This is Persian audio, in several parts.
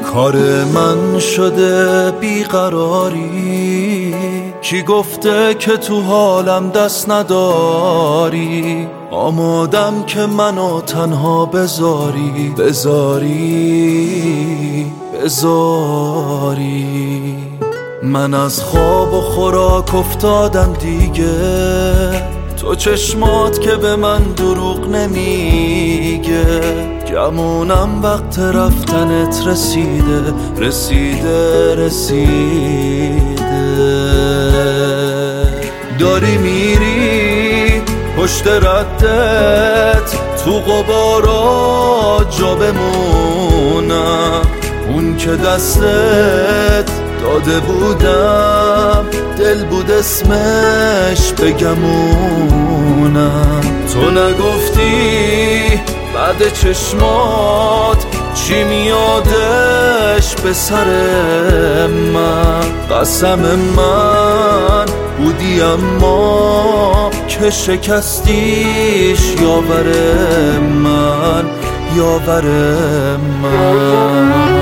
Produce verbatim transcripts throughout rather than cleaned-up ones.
کار من شده بیقراری، کی گفته که تو حالم دست نداری؟ آمادم که منو تنها بذاری بذاری بذاری. من از خواب و خوراک افتادم دیگه، تو چشمات که به من دروغ نمیگه. گمونم وقت رفتنت رسیده رسیده رسیده. داری میری پشت ردت، تو غبارا جا بمونم. اون که دستت داده بودم، دل بود اسمش بگمونم. تو نگفتی بعد چشمات چی میادش به سر من. قسم من بودی اما که شکستیش یاور من یاور من.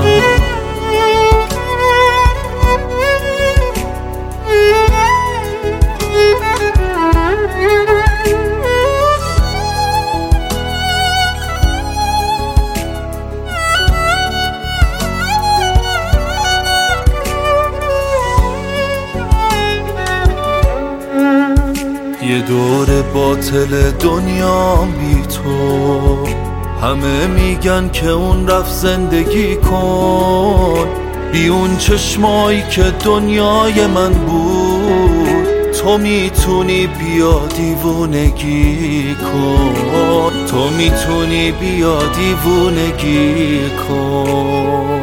یه دور باطل دنیا بی تو، همه میگن که اون رفت زندگی کن. بی اون چشمایی که دنیای من بود، تو میتونی بیا دیوونگی کن. تو میتونی بیا دیوونگی کن.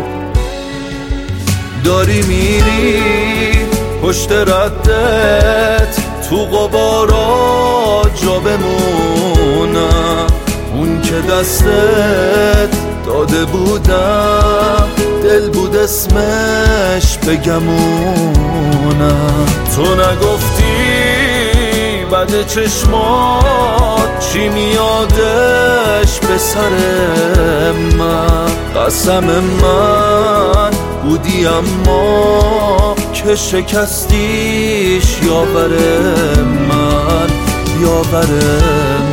داری میری پشت ردت، تو غبارا جا بمونم. اون که دستت داده بودم، دل بود اسمش بگمونم. تو نگفتی بعد چشمات چی میادش به سر من. قسم من بودی اما که شکستیش یاور من یاور من.